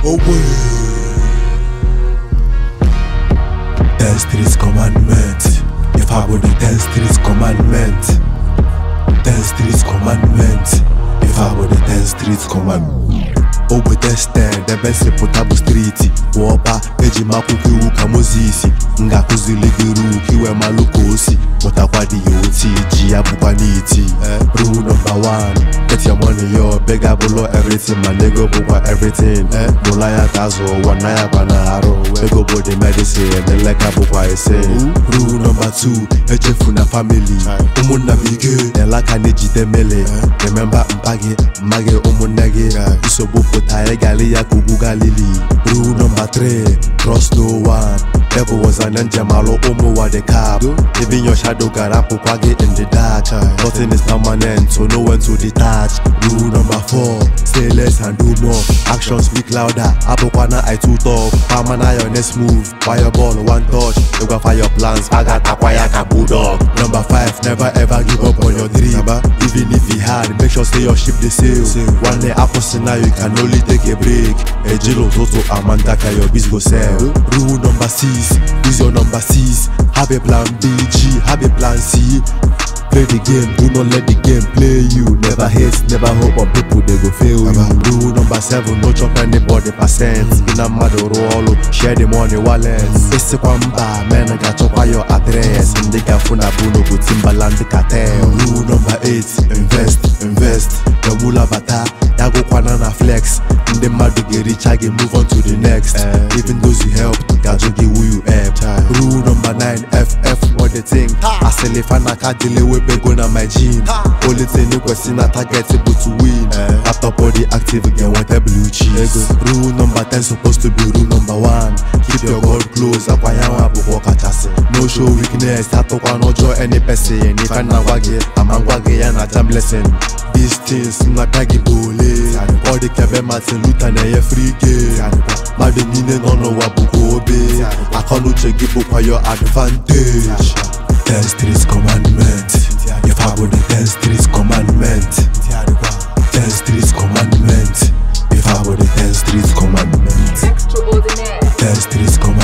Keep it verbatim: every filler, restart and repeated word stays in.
Oh boy. Ten streets commandment. If I would the ten streets commandment. Ten streets commandment. If I would the ten streets commandment. Oh boy, stand the best potable street. Wopa, eji makuki uka mozisi. Nga kuzili giru kiwe malukosi. Mutakwadi yoti, jia bubaniti. Rule number one. Get your money, yo, bega below everything, my nigga, bukwa everything. Eh, Mulaya tazo, wanaya panaro. Ego body medicine, then like a bukwa ese. Rule number two, echefu na family. Umuna bige, then like a neji temele. Remember mpage, mage umunage. Isobu potaye gali ya kuguga lili. Rule number three, trust no one. Ever was an anjamalo omo wa the cab. Even your shadow garapu kwage in the dark. Nothing is permanent, so no one to detach. Rule number four, say less and do more. Actions speak louder. Abokwana I too talk. Pamana your next move. Fire ball one touch. You go fire your plans. I got akwaya kabudog. Number five, never ever give up on your dream. Even if it hard, make sure say your ship the sail. One day apple now you can only take a break. Ejilo Toto Amandaka your biz go sell. Rule number six, use your number six. Have a plan B, G, have a plan C. Play the game, do not let the game play you. Never hate, never hope on people, they go fail you. Rule number seven, no chop anybody percent. In a mad roll, share the money wallets. It's a kwamba, man, I got chop your address. In the gafuna buno, go timbaland the cartel. Rule number eight, invest, invest. The mula bata, yago kwanana flex. In the mad get rich, I get move on to the next. Even those you help, gajogi who you help. Rule number nine, F F, what the thing. I sell if I can't delay with go na my gym. Only thing you question at target able to win. After body active again, want a blue cheese. Rule number ten supposed to be rule number one. Keep your God close. No show weakness. Tato kwa no joy any person. If I na wage, I'm a wage and a time lesson. These things na kagi bole. All the kebe Martin Luther na ye free game. Madi nine no no wabuko obe. I can't check it for your advantage. Ten streets commandment. If I would the ten streets commandment. Ten streets commandment. If I would the ten streets commandment. Extraordinaire. Ten streets commandment.